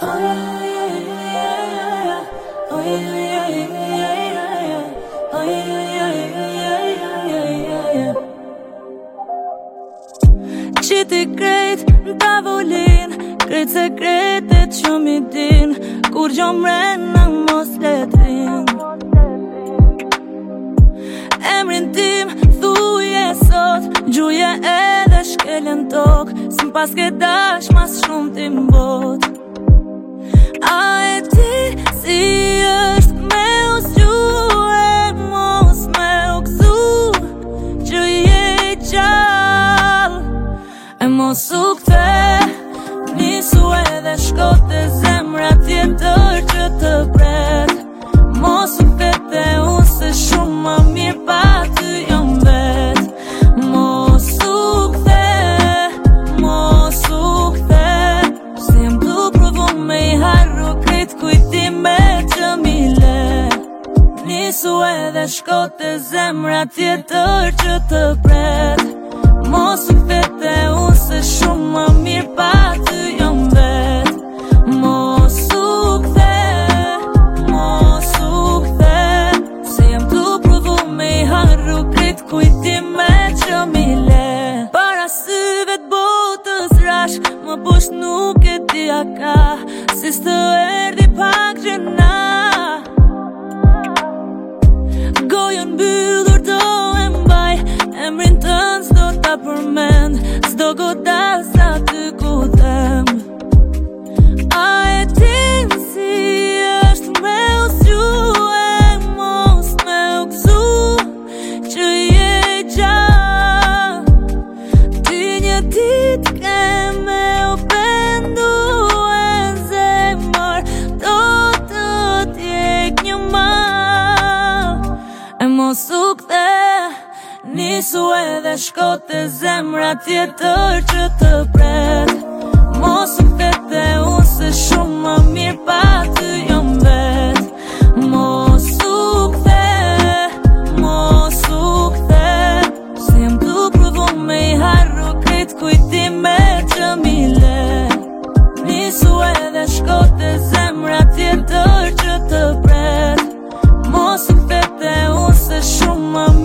Qiti krejt në tavolin, krejt sekretet që mi din, kur gjo mrena mos letrin. Emrin tim thuje sot, gjuje edhe shkelen tok, si m'pas ke dash mas shumë ti m'bot. A e ti si është me u zgjue, mos me u gzu, që je qall. E mos u kthe, nisu edhe shkote zemra tjetër që të pret. Mos u kthe unë se shumë më mirë pa ty jom vet. Mos u kthe, se jem tu provu me I harru krejt kujtime që mi le. Nisu edhe shkote zemra tjetër që të pret. Mos u kthe unë se shumë më mirë pa ty jom vet. Mos u kthe, se jem tu provu me I harru krejt kujtime që mi le. Para syve t'botës rash, më bush nuk e di a ka, si s'të erdi pak gjena. Gojën byllur do e mbaj, emrin tënë s'do ta përmend, s'do godas aty ku them. A e din si është me u zgjue, mos me u gzu, që je gjall. Ti një dit ke me u pendu e zemër, do të t'jek një mal. E mos u kthe, nisu edhe shkote zemra tjetër që të pret. Mos u kthe unë se shumë më mirë pa ty jom vet. Mos u kthe, se jem tu provu me I harru krejt kujtime që mi le. Nisu edhe shkote zemra tjetër që të pret. Mos u kthe unë se shumë më mirë